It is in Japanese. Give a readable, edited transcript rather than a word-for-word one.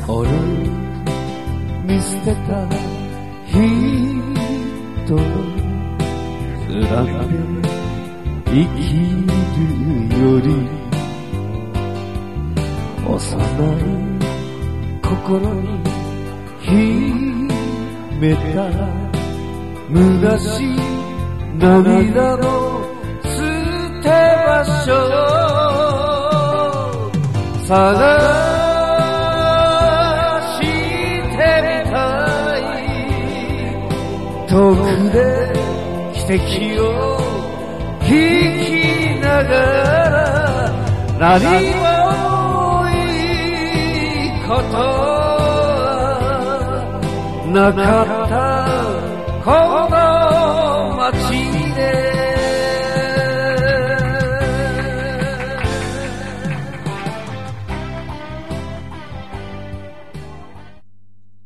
俺見捨てた人連れて生きるより幼い心に秘めた虚しい涙の捨て場所探してみたい遠くで奇跡を聞きながら何もいいことはなかった